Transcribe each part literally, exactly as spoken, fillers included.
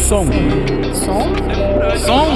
Som. Som? Som.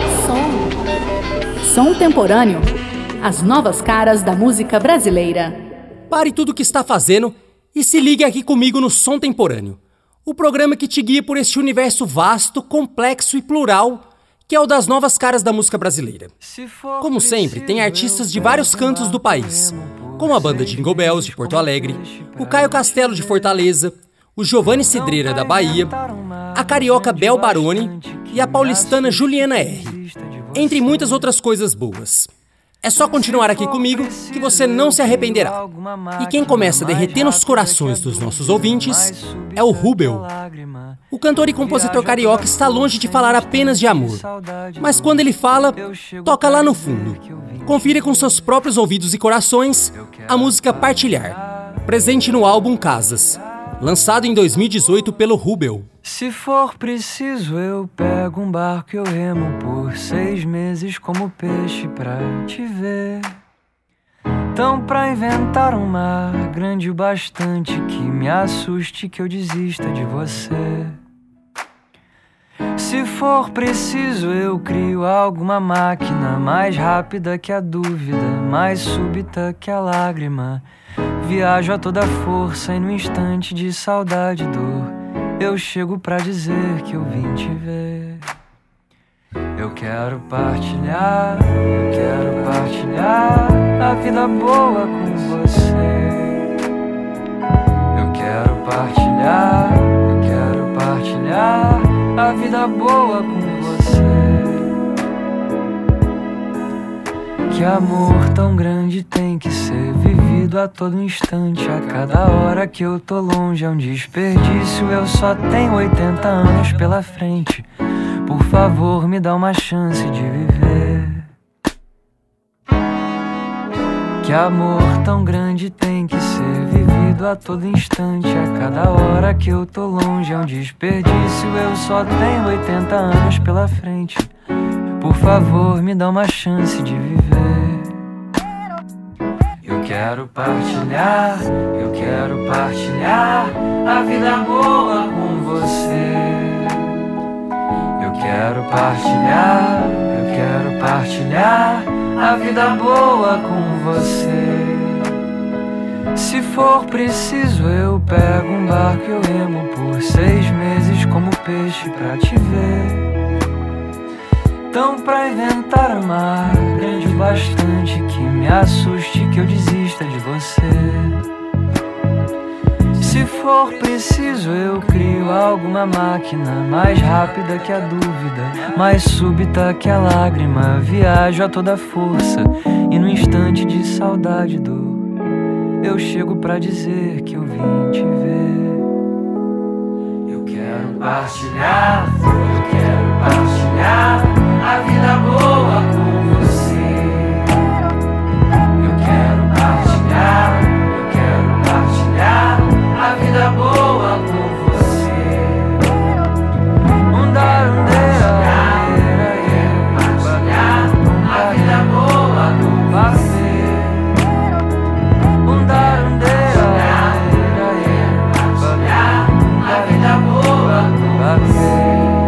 Som. Som temporâneo. As novas caras da música brasileira. Pare tudo o que está fazendo e se ligue aqui comigo no Som Temporâneo. O programa que te guia por este universo vasto, complexo e plural que é o das novas caras da música brasileira. Como sempre, tem artistas de vários cantos do país, como a banda Jingle Bells de Porto Alegre, o Caio Castelo de Fortaleza, o Giovanni Cidreira da Bahia, a carioca Bel Baroni e a paulistana Juliana R., entre muitas outras coisas boas. É só continuar aqui comigo que você não se arrependerá. E quem começa a derreter nos corações dos nossos ouvintes é o Rubel. O cantor e compositor carioca está longe de falar apenas de amor, mas quando ele fala, toca lá no fundo. Confira com seus próprios ouvidos e corações a música Partilhar, presente no álbum Casas, lançado em dois mil e dezoito pelo Rubel. Se for preciso eu pego um barco e eu remo por seis meses como peixe pra te ver. Então pra inventar um mar grande o bastante que me assuste, que eu desista de você. Se for preciso eu crio alguma máquina mais rápida que a dúvida, mais súbita que a lágrima. Viajo a toda força e no instante de saudade e dor eu chego pra dizer que eu vim te ver. Eu quero partilhar, eu quero partilhar a vida boa com você. Eu quero partilhar, eu quero partilhar a vida boa com você. Que amor tão grande tem que ser vivido a todo instante. A cada hora que eu tô longe é um desperdício. Eu só tenho oitenta anos pela frente. Por favor, me dá uma chance de viver. Que amor tão grande tem que ser vivido a todo instante. A cada hora que eu tô longe é um desperdício. Eu só tenho oitenta anos pela frente. Por favor, me dá uma chance de viver. Eu quero partilhar, eu quero partilhar a vida boa com você. Eu quero partilhar, eu quero partilhar a vida boa com você. Se for preciso eu pego um barco e eu remo por seis meses como peixe pra te ver. Então pra inventar um mar grande o bastante que me assuste, que eu desista de você. Se for preciso eu crio alguma máquina mais rápida que a dúvida, mais súbita que a lágrima. Viajo a toda força e no instante de saudade e dor eu chego pra dizer que eu vim te ver. Eu quero partilhar, eu quero partilhar a vida boa com você. Eu quero partilhar, eu quero partilhar a vida boa com você. Um dar um partilhar a vida boa com você. Um dar um partilhar a vida boa com você.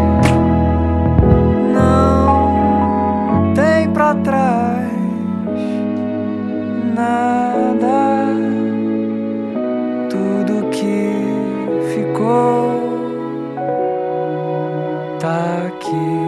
Atrás nada, tudo que ficou tá aqui.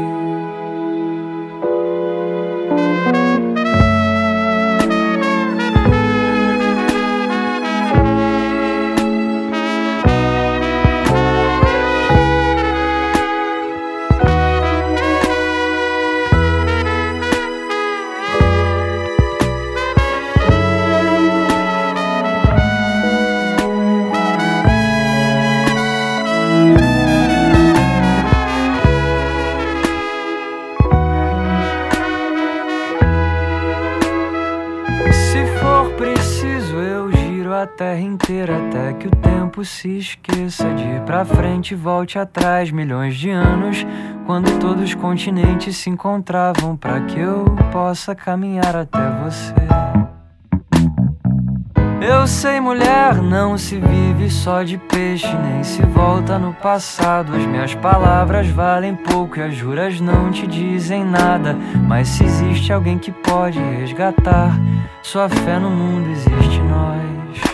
A terra inteira até que o tempo se esqueça de ir pra frente e volte atrás milhões de anos, quando todos os continentes se encontravam pra que eu possa caminhar até você. Eu sei, mulher, não se vive só de peixe, nem se volta no passado. As minhas palavras valem pouco e as juras não te dizem nada. Mas se existe alguém que pode resgatar sua fé no mundo, existe nós.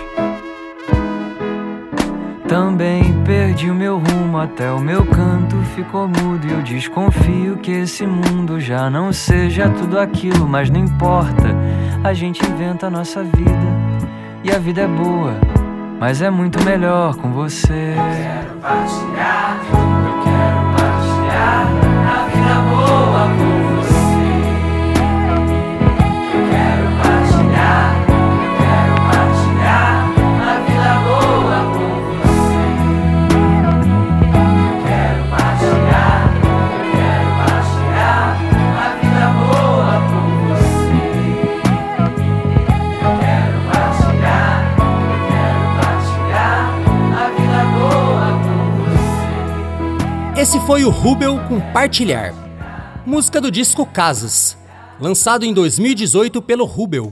Também perdi o meu rumo, até o meu canto ficou mudo. E eu desconfio que esse mundo já não seja tudo aquilo. Mas não importa, a gente inventa a nossa vida. E a vida é boa, mas é muito melhor com você. Eu quero partilhar, eu quero partilhar a vida boa com você. Eu quero partilhar, eu quero partilhar a vida boa com você. Eu quero partilhar, eu quero partilhar a vida boa com você. Eu quero partilhar, eu quero partilhar a vida boa com você. Esse foi o Rubel com Partilhar, música do disco Casas, lançado em dois mil e dezoito pelo Rubel.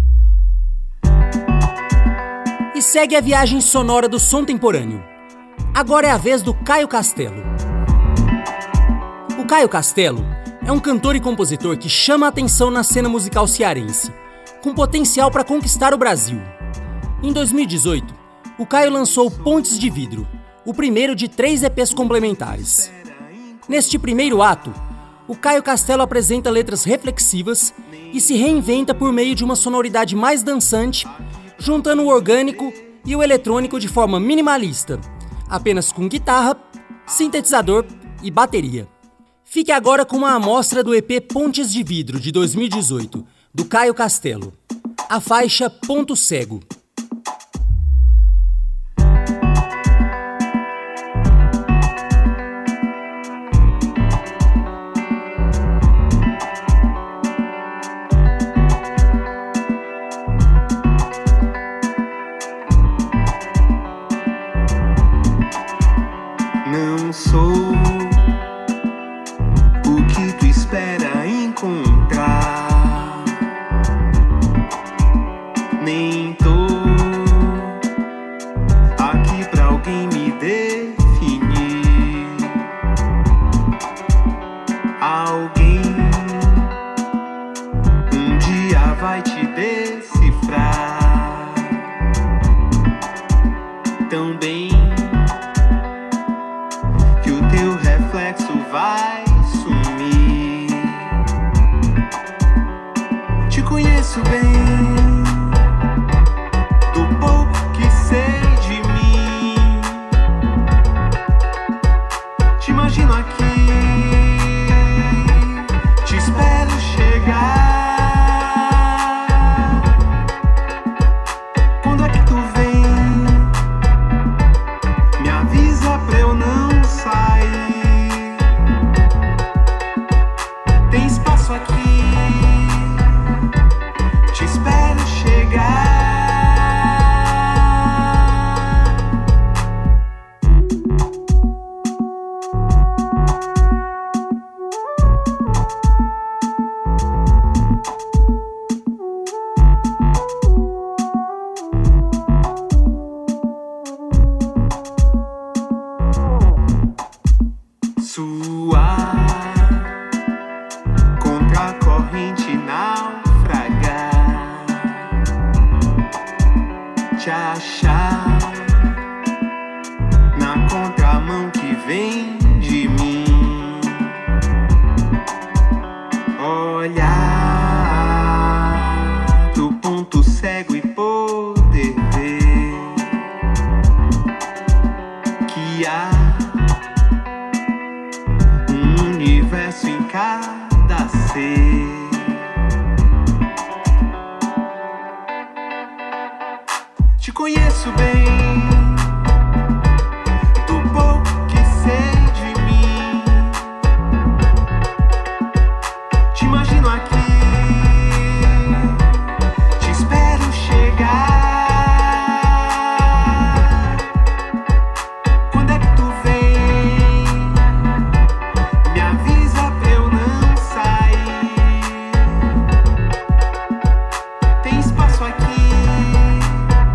E segue a viagem sonora do som temporâneo. Agora é a vez do Caio Castelo. O Caio Castelo é um cantor e compositor que chama a atenção na cena musical cearense, com potencial para conquistar o Brasil. Em dois mil e dezoito, o Caio lançou Pontes de Vidro, o primeiro de três E Pês complementares. Neste primeiro ato, o Caio Castelo apresenta letras reflexivas e se reinventa por meio de uma sonoridade mais dançante, juntando o orgânico e o eletrônico de forma minimalista, apenas com guitarra, sintetizador e bateria. Fique agora com uma amostra do E P Pontes de Vidro de dois mil e dezoito, do Caio Castelo, a faixa Ponto Cego. Não sou o que tu espera encontrar, nem tô aqui pra alguém me definir. Alguém um dia vai te decifrar tão bem que o teu reflexo vai sumir. Te conheço bem, do pouco que sei de mim. Te imagino aqui, te espero chegar. Quando é que tu vem? Me avisa pra eu não sair. Tem espaço aqui, te espero chegar. Suar contra a corrente, naufragar, te achar na contramão que vem de mim. Olhar pro ponto cego e poder ver que há um universo em cada ser. Te conheço bem, do pouco que sei de mim. Te imagino aqui, te espero chegar. Quando é que tu vem? Me avisa pra eu não sair. Tem espaço aqui,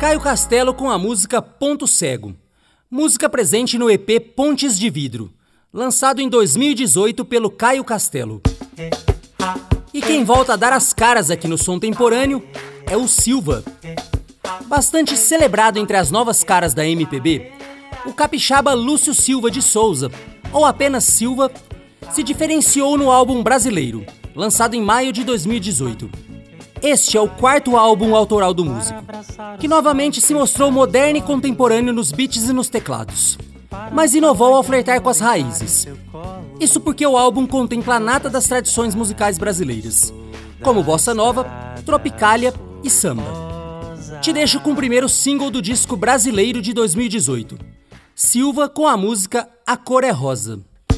Caio Castelo com a música Ponto Cego, música presente no E P Pontes de Vidro, lançado em dois mil e dezoito pelo Caio Castelo. E quem volta a dar as caras aqui no Som Temporâneo é o Silva. Bastante celebrado entre as novas caras da M P B, o capixaba Lúcio Silva de Souza, ou apenas Silva, se diferenciou no álbum Brasileiro, lançado em maio de dois mil e dezoito. Este é o quarto álbum autoral do músico, que novamente se mostrou moderno e contemporâneo nos beats e nos teclados, mas inovou ao flertar com as raízes. Isso porque o álbum contempla a nata das tradições musicais brasileiras, como bossa nova, tropicália e samba. Te deixo com o primeiro single do disco Brasileiro de dois mil e dezoito, Silva com a música A Cor é Rosa.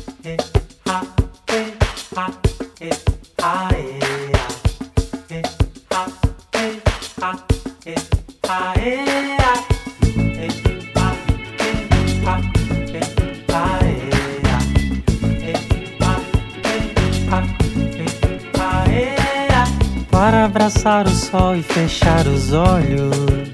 Para abraçar o sol e fechar os olhos,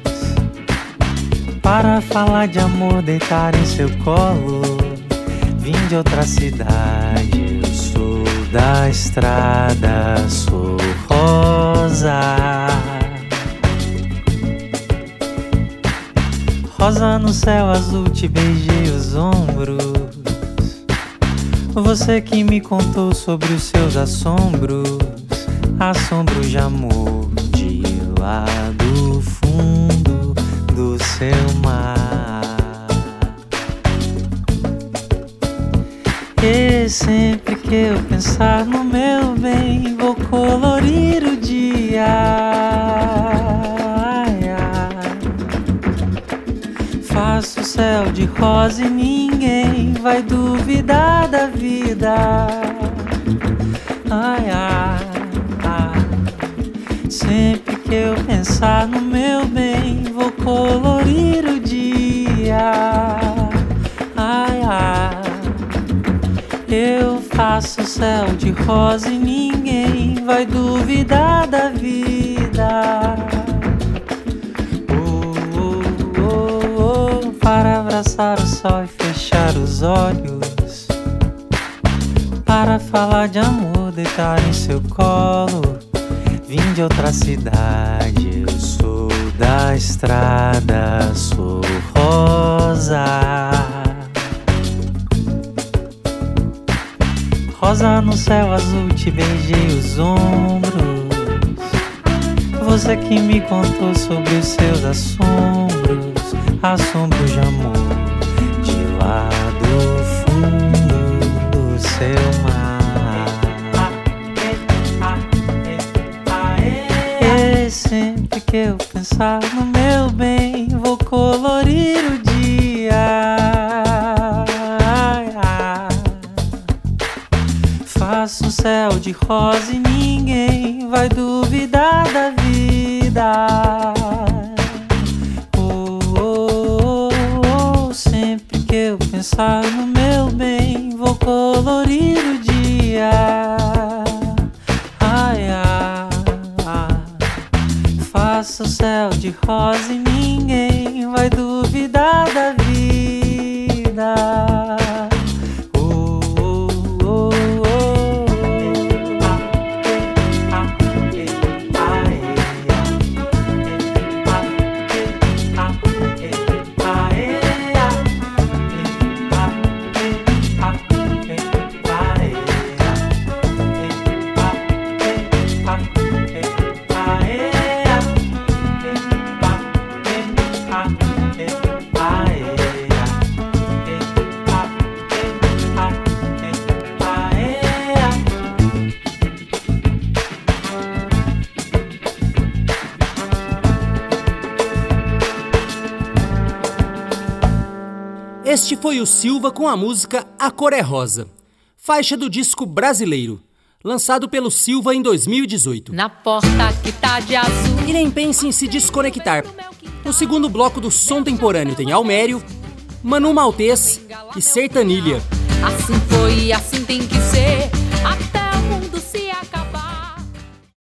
para falar de amor, deitar em seu colo. Vim de outra cidade, eu sou da estrada, sou rosa. Rosa no céu azul, te beijei os ombros. Você que me contou sobre os seus assombros, assombros de amor de lá do fundo do seu mar. E sempre que eu pensar no meu bem, vou colorir o dia. Ai, ai. Faço o céu de rosa e ninguém vai duvidar da vida. Ai, ai, ai. Sempre que eu pensar no meu bem, vou colorir o dia. Ai, ai. Eu faço o céu de rosa e ninguém vai duvidar da vida. Oh, oh, oh, oh. Para abraçar o sol e fechar os olhos, para falar de amor, deitar em seu colo. Vim de outra cidade, eu sou da estrada, sou rosa. Rosa no céu azul, te beijei os ombros. Você que me contou sobre os seus assombros, assombros de amor de lá do fundo do seu mar. E sempre que eu pensar no meu bem, vou colorir o dia. Faço um céu de rosa e ninguém vai duvidar da vida. Oh, oh, oh, oh. Sempre que eu pensar no meu bem, vou colorir o dia. Ai, ai, ai. Faço um céu de rosa e ninguém vai duvidar da vida. Este foi o Silva com a música A Cor é Rosa, faixa do disco Brasileiro, lançado pelo Silva em dois mil e dezoito. Na porta que tá de azul. E nem pense em se desconectar. No segundo bloco do Som Temporâneo tem Almério, Manu Maltês e Sertanilha. Assim foi, assim tem que ser, até